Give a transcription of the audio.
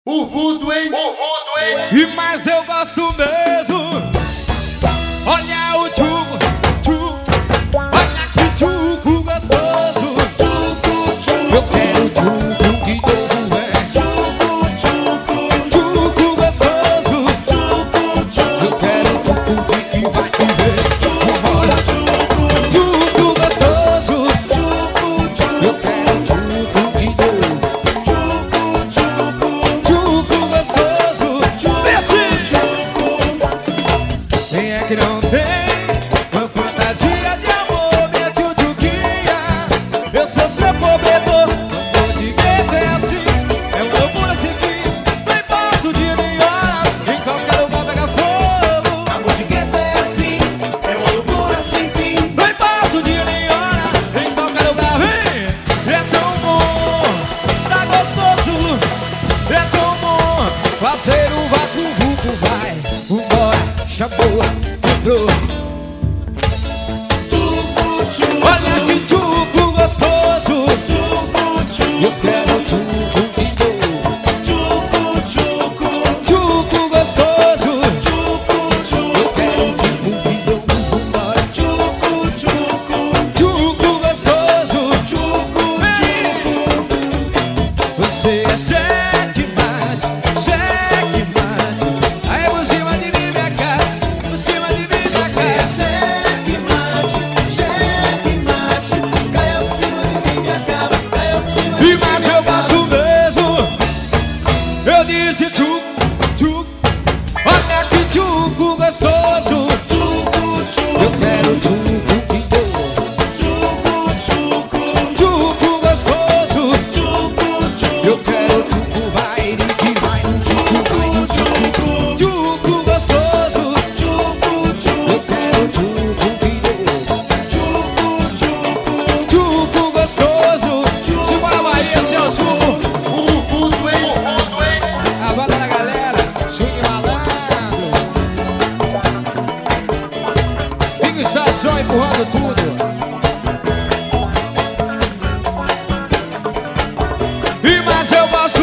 O vulto, hein? E mas eu gosto mesmo. Olha o tchuco, tchuco. Olha que tchuco gostoso. Eu quero tchuco que novo é. Tchuco gostoso. Eu quero tchuco que vai te ver. Vambora. Tchuco gostoso. Eu quero tchuco que novo. Tchuco gostoso. Desce. Quem é que não tem uma fantasia de amor, minha tchutchuquinha? Eu sou seu cobertor, não vou te meter assim. É uma loucura seguir, não importa o dia nem hora. Em qualquer lugar pega fogo. Amor de gueto é assim, é uma loucura sem fim. Não importa o dia nem hora, em qualquer lugar vem. É tão bom, tá gostoso. É tão bom fazer um vaco-vuco, vai. Vambora, chamou, entrou. Olha que tchuco gostoso. Eu quero tchuco de novo. Tchuco gostoso. Eu quero tchuco de novo. Vambora. Tchuco gostoso. Você é checkmate, checkmate. Aí por cima de mim, minha cara. Por cima de mim, minha cara. E mas eu gosto mesmo. Eu disse tchuc, tchuc. Olha que tchuco gostoso. Eu quero tchuco de novo. Tchuco gostoso. Eu quero tchuco, vai que vai no tchuco, vai no tchuco. Tchuco gostoso. Eu quero tchuco de novo. Tchuco gostoso. Simbora Bahia, seu suco. O vulto, hein? A banda da galera, swing malandro. Fica estação empurrando tudo. E mas eu gosto